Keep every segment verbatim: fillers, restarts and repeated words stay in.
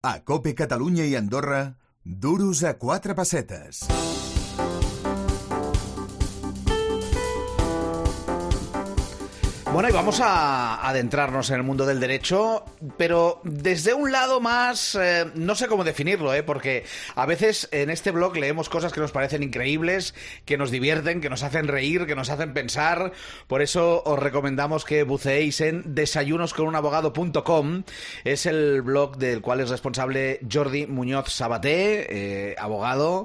A COPE Catalunya i Andorra, duros a quatre pessetes. Bueno, y vamos a adentrarnos en el mundo del derecho, pero desde un lado más, eh, no sé cómo definirlo, ¿eh? Porque a veces en este blog leemos cosas que nos parecen increíbles, que nos divierten, que nos hacen reír, que nos hacen pensar. Por eso os recomendamos que buceéis en desayunos con un abogado punto com. Es el blog del cual es responsable Jordi Muñoz Sabaté, eh, abogado,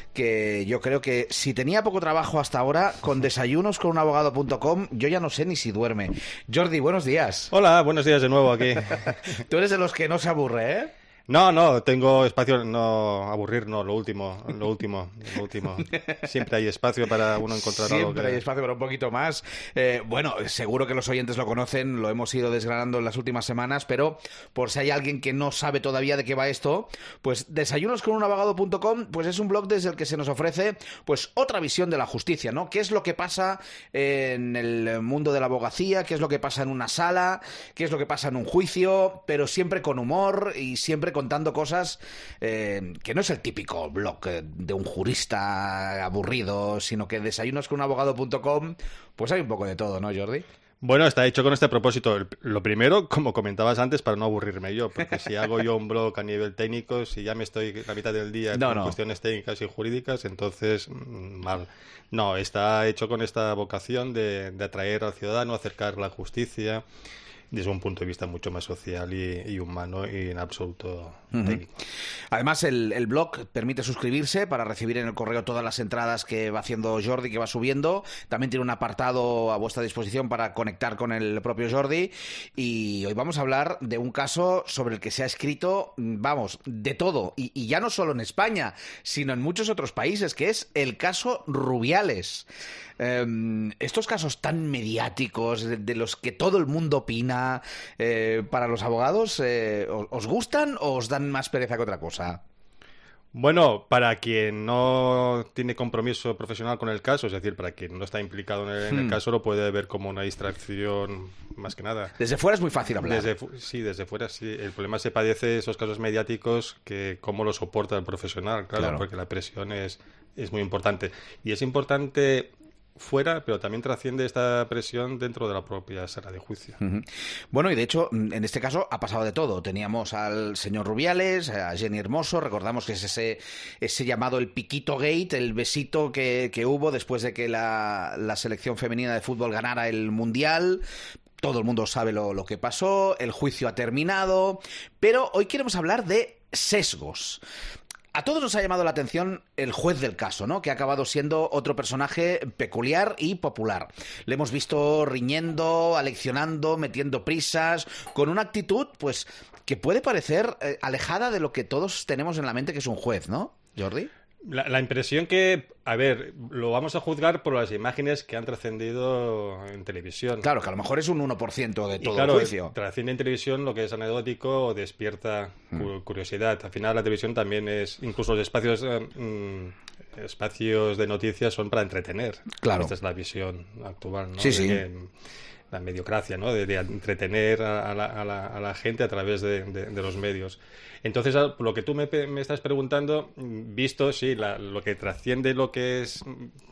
que yo creo que si tenía poco trabajo hasta ahora, con desayunos con un abogado punto com, yo ya no sé ni si duerme. Jordi, buenos días. Hola, buenos días de nuevo aquí. Tú eres de los que no se aburre, ¿eh? No, no, tengo espacio, no aburrir, no, lo último, lo último, lo último. Siempre hay espacio para uno encontrar Siempre algo que... hay espacio para un poquito más. Eh, bueno, seguro que los oyentes lo conocen, lo hemos ido desgranando en las últimas semanas, pero por si hay alguien que no sabe todavía de qué va esto, pues desayunos con un abogado punto com, pues es un blog desde el que se nos ofrece pues otra visión de la justicia, ¿no? ¿Qué es lo que pasa en el mundo de la abogacía? ¿Qué es lo que pasa en una sala? ¿Qué es lo que pasa en un juicio? Pero siempre con humor y siempre contando cosas eh, que no es el típico blog eh, de un jurista aburrido, sino que desayunos con un abogado punto com, pues hay un poco de todo, ¿no, Jordi? Bueno, está hecho con este propósito. Lo primero, como comentabas antes, para no aburrirme yo, porque si hago yo un blog a nivel técnico, si ya me estoy la mitad del día no, con no. cuestiones técnicas y jurídicas, entonces mal. No, está hecho con esta vocación de, de atraer al ciudadano, acercar la justicia desde un punto de vista mucho más social y, y humano y en absoluto uh-huh. técnico. Además, el, el blog permite suscribirse para recibir en el correo todas las entradas que va haciendo Jordi, que va subiendo. También tiene un apartado a vuestra disposición para conectar con el propio Jordi. Y hoy vamos a hablar de un caso sobre el que se ha escrito, vamos, de todo. Y, y ya no solo en España, sino en muchos otros países, que es el caso Rubiales. Eh, estos casos tan mediáticos, de, de los que todo el mundo opina, eh, para los abogados, eh, ¿os gustan o os dan más pereza que otra cosa? Bueno, para quien no tiene compromiso profesional con el caso, es decir, para quien no está implicado en el, hmm. en el caso, lo puede ver como una distracción más que nada. Desde fuera es muy fácil hablar. Desde, sí, desde fuera sí. El problema se padece esos casos mediáticos, que cómo lo soporta el profesional, claro, claro. porque la presión es, es muy importante. Y es importante fuera, pero también trasciende esta presión dentro de la propia sala de juicio. Uh-huh. Bueno, y de hecho, en este caso ha pasado de todo. Teníamos al señor Rubiales, a Jenny Hermoso, recordamos que es ese, ese llamado el piquito gate, el besito que, que hubo después de que la, la selección femenina de fútbol ganara el Mundial. Todo el mundo sabe lo, lo que pasó, el juicio ha terminado, pero hoy queremos hablar de sesgos. A todos nos ha llamado la atención el juez del caso, ¿no? Que ha acabado siendo otro personaje peculiar y popular. Le hemos visto riñendo, aleccionando, metiendo prisas, con una actitud, pues, que puede parecer eh, alejada de lo que todos tenemos en la mente que es un juez, ¿no, Jordi? La, la impresión que, a ver, lo vamos a juzgar por las imágenes que han trascendido en televisión. Claro, que a lo mejor es un uno por ciento de todo y claro, el juicio. Trasciende en televisión lo que es anecdótico despierta mm. curiosidad. Al final la televisión también es, incluso los espacios, eh, espacios de noticias son para entretener. Claro. Esta es la visión actual, ¿no? Sí, de sí. Que, la mediocracia, ¿no? De, de entretener a, a, la, a, la, a la gente a través de, de, de los medios. Entonces, lo que tú me, me estás preguntando, visto, sí, la, lo que trasciende lo que es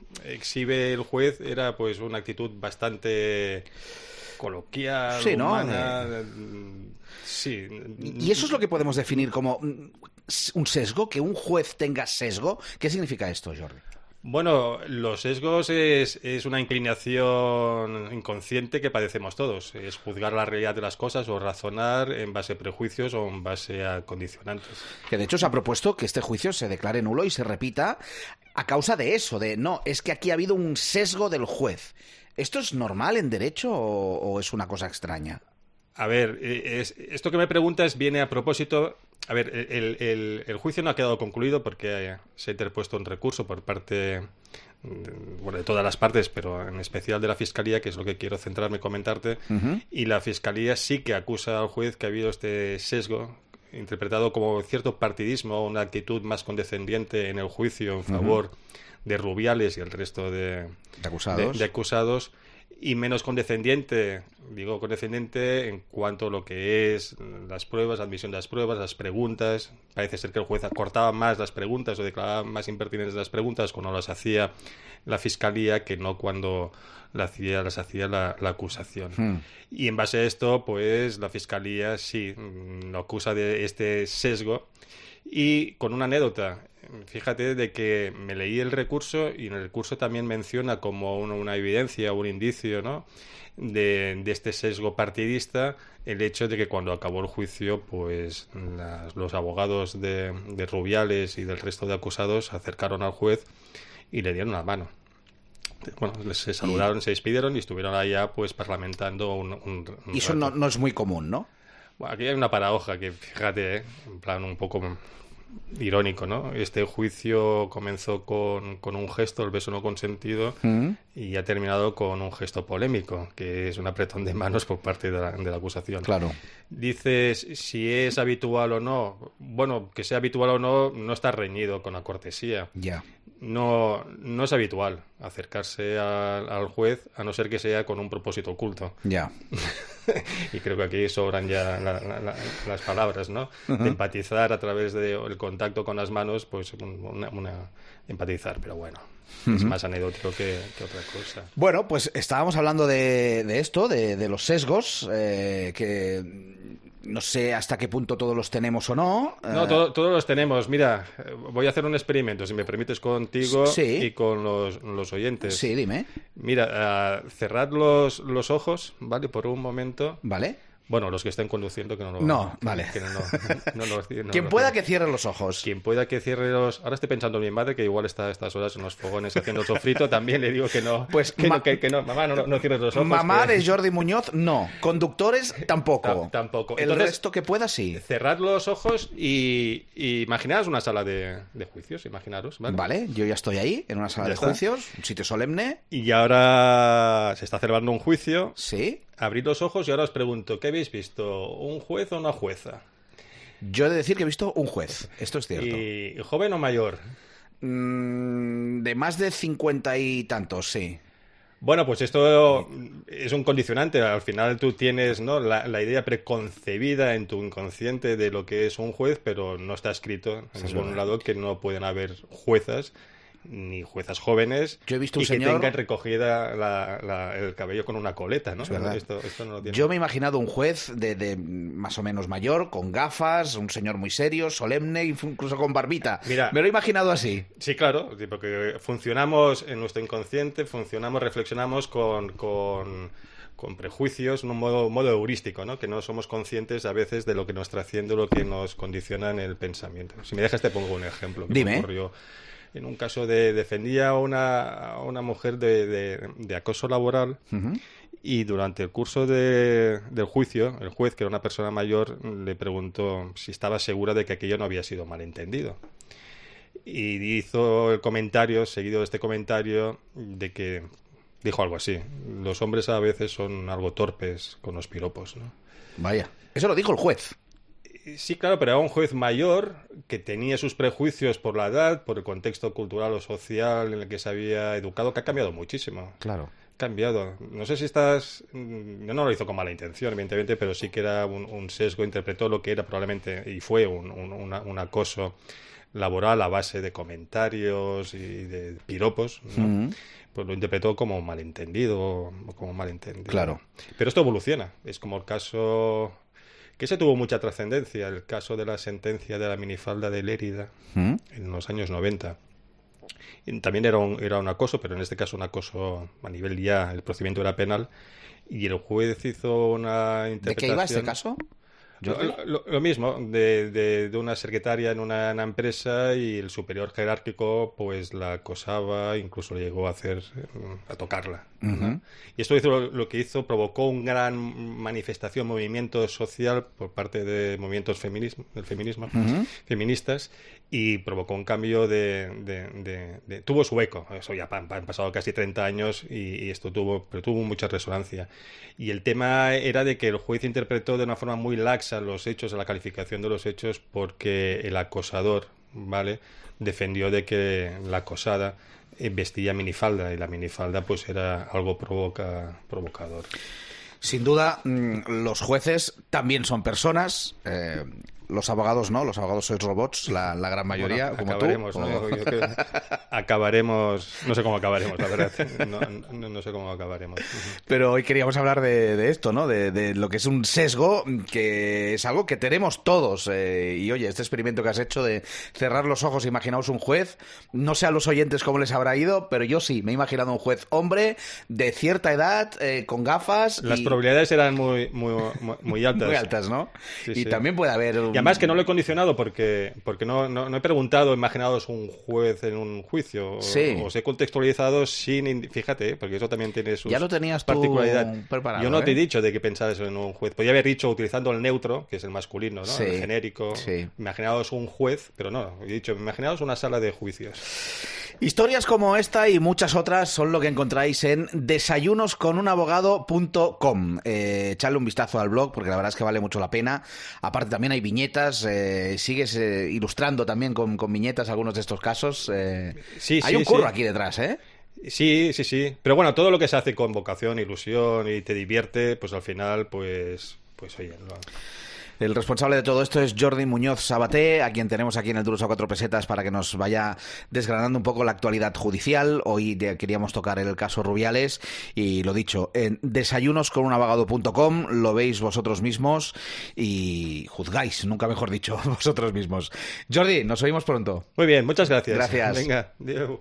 exhibe el juez era pues una actitud bastante coloquial, sí, ¿no? humana. Eh... Sí. Y eso es lo que podemos definir como un sesgo, que un juez tenga sesgo. ¿Qué significa esto, Jordi? Bueno, los sesgos es, es una inclinación inconsciente que padecemos todos. Es juzgar la realidad de las cosas o razonar en base a prejuicios o en base a condicionantes. Que de hecho se ha propuesto que este juicio se declare nulo y se repita a causa de eso, de no, es que aquí ha habido un sesgo del juez. ¿Esto es normal en derecho o, o es una cosa extraña? A ver, es, esto que me preguntas viene a propósito... A ver, el, el, el juicio no ha quedado concluido porque se ha interpuesto un recurso por parte de, bueno, de todas las partes, pero en especial de la Fiscalía, que es lo que quiero centrarme y comentarte. Uh-huh. Y la Fiscalía sí que acusa al juez que ha habido este sesgo, interpretado como cierto partidismo, una actitud más condescendiente en el juicio en favor uh-huh. de Rubiales y el resto de, de acusados. De, de acusados. y menos condescendiente, digo condescendiente en cuanto a lo que es las pruebas, la admisión de las pruebas, las preguntas. Parece ser que el juez acortaba más las preguntas o declaraba más impertinentes las preguntas cuando las hacía la fiscalía que no cuando la hacía, las hacía la, la acusación. Hmm. Y en base a esto, pues la fiscalía sí lo acusa de este sesgo. Y con una anécdota, fíjate de que me leí el recurso y en el recurso también menciona como una, una evidencia, un indicio, ¿no?, de, de este sesgo partidista, el hecho de que cuando acabó el juicio, pues las, los abogados de, de Rubiales y del resto de acusados se acercaron al juez y le dieron la mano. Bueno, se saludaron, y... se despidieron y estuvieron allá pues parlamentando un, un, un Y eso no, no es muy común, ¿no? Bueno, aquí hay una paradoja que, fíjate, ¿eh? En plan un poco irónico, ¿no? Este juicio comenzó con, con un gesto, el beso no consentido, ¿Mm? y ha terminado con un gesto polémico, que es un apretón de manos por parte de la, de la acusación. Claro. Dices si es habitual o no. Bueno, que sea habitual o no, no está reñido con la cortesía. Ya. No, no es habitual acercarse a, al juez, a no ser que sea con un propósito oculto. Ya. Y creo que aquí sobran ya la, la, la, las palabras, ¿no? Uh-huh. De empatizar a través del contacto con las manos, pues una, una empatizar, pero bueno. Uh-huh. Es más anecdótico que, que otra cosa. Bueno, pues estábamos hablando de, de esto, de, de los sesgos, eh, que no sé hasta qué punto todos los tenemos o no. No, todo, todos los tenemos. Mira, voy a hacer un experimento, si me permites, contigo sí. y con los, los oyentes. Sí, dime. Mira, uh, cerrad los, los ojos, ¿vale? Por un momento. Vale. Bueno, los que estén conduciendo que no lo... No, que, vale. Que no, no, no, no, no, Quien no, pueda no, que cierre los ojos. Quien pueda que cierre los... Ahora estoy pensando en mi madre, que igual está a estas horas en los fogones haciendo sofrito. También le digo que no. Pues que, ma... no, que, que no. Mamá, no, no cierres los ojos. Mamá que... de Jordi Muñoz, no. Conductores, tampoco. T- tampoco. El Entonces, resto que pueda, sí. Cerrad los ojos y, y imaginaos una sala de, de juicios, imaginaros. ¿vale? Vale, yo ya estoy ahí, en una sala ya de está. juicios, un sitio solemne. Y ahora se está celebrando un juicio. Sí. Abrid los ojos y ahora os pregunto, ¿qué habéis visto? ¿Un juez o una jueza? Yo he de decir que he visto un juez, esto es cierto. ¿Y joven o mayor? Mm, de más de cincuenta y tantos, sí. Bueno, pues esto es un condicionante. Al final tú tienes, ¿no?, la, la idea preconcebida en tu inconsciente de lo que es un juez, pero no está escrito en ningún lado que no pueden haber juezas ni juezas jóvenes. Yo he visto un y señor... que tengan recogida la, la, el cabello con una coleta, ¿no? Es verdad. Esto, esto no lo tiene. Yo me he imaginado un juez de, de más o menos mayor, con gafas, un señor muy serio, solemne, incluso con barbita. Mira, me lo he imaginado así. Sí, claro, porque funcionamos en nuestro inconsciente, funcionamos, reflexionamos con... con con prejuicios, un modo, modo heurístico, ¿no? Que no somos conscientes a veces de lo que nos trasciende, lo que nos condiciona en el pensamiento. Si me dejas te pongo un ejemplo que Dime. me ocurrió. En un caso de defendía a una, a una mujer de, de, de acoso laboral. Uh-huh. Y durante el curso de, del juicio, el juez, que era una persona mayor, le preguntó si estaba segura de que aquello no había sido malentendido. Y hizo el comentario, seguido de este comentario, de que dijo algo así: los hombres a veces son algo torpes con los piropos, ¿no? Vaya, eso lo dijo el juez. Sí, claro, pero era un juez mayor que tenía sus prejuicios por la edad, por el contexto cultural o social en el que se había educado, que ha cambiado muchísimo. Claro. Ha cambiado. No sé si estás... Yo no lo hizo con mala intención, evidentemente, pero sí que era un, un sesgo, interpretó lo que era probablemente, y fue un, un, una, un acoso laboral a base de comentarios y de piropos, ¿no? Mm-hmm. Pues lo interpretó como malentendido o como malentendido. Claro. Pero esto evoluciona. Es como el caso... que ese tuvo mucha trascendencia, el caso de la sentencia de la minifalda de Lérida ¿Mm? en los años noventa. Y también era un, era un acoso, pero en este caso un acoso a nivel ya, el procedimiento era penal, y el juez hizo una interpretación... ¿De qué iba este caso? Lo, lo, lo mismo, de, de, de una secretaria en una, una empresa, y el superior jerárquico pues la acosaba, incluso llegó a hacer a tocarla, ¿no? Uh-huh. Y esto hizo lo, lo que hizo, provocó un gran manifestación, movimiento social por parte de movimientos feminismo, del feminismo, uh-huh. feministas, y provocó un cambio de, de, de, de... tuvo su eco. Eso ya han, han pasado casi treinta años y, y esto tuvo, pero tuvo mucha resonancia. Y el tema era de que el juez interpretó de una forma muy laxa los hechos, la calificación de los hechos, porque el acosador, ¿vale?, defendió de que la acosada vestía minifalda y la minifalda pues era algo provoca, provocador. Sin duda, los jueces también son personas. Eh, los abogados no, los abogados sois robots, la, la gran mayoría, bueno, como acabaremos, tú. ¿no? Yo, yo creo, acabaremos, no sé cómo acabaremos, la verdad. No, no, no sé cómo acabaremos. Pero hoy queríamos hablar de, de esto, ¿no? De, de lo que es un sesgo, que es algo que tenemos todos. Eh, y oye, este experimento que has hecho de cerrar los ojos, imaginaos un juez, no sé a los oyentes cómo les habrá ido, pero yo sí, me he imaginado un juez hombre, de cierta edad, eh, con gafas. Las y... probabilidades eran muy, muy, muy altas. Muy altas, ¿no? Sí, y sí. también puede haber... Un... Y además que no lo he condicionado porque, porque no, no, no he preguntado, imaginaos un juez en un juicio. Sí. Os he contextualizado sin... Fíjate, porque eso también tiene sus ya lo tenías tú particularidades. preparado, Yo no ¿eh? te he dicho de que pensabas en un juez. Podría haber dicho utilizando el neutro, que es el masculino, ¿no? Sí. El genérico. Sí. Imaginaos un juez, pero no. He dicho, imaginaos una sala de juicios. Historias como esta y muchas otras son lo que encontráis en desayunos con un abogado punto com. Eh, echadle un vistazo al blog porque la verdad es que vale mucho la pena. Aparte también hay viñetas, eh, sigues eh, ilustrando también con, con viñetas algunos de estos casos. Eh, sí, hay sí, un curro sí. aquí detrás, ¿eh? Sí, sí, sí. Pero bueno, todo lo que se hace con vocación, ilusión y te divierte, pues al final, pues, pues oye, no. El responsable de todo esto es Jordi Muñoz Sabaté, a quien tenemos aquí en el Duros a Cuatro Pesetas para que nos vaya desgranando un poco la actualidad judicial. Hoy queríamos tocar el caso Rubiales y lo dicho, en desayunos con un abogado punto com lo veis vosotros mismos y juzgáis, nunca mejor dicho, vosotros mismos. Jordi, nos oímos pronto. Muy bien, muchas gracias. Gracias. Venga, adiós.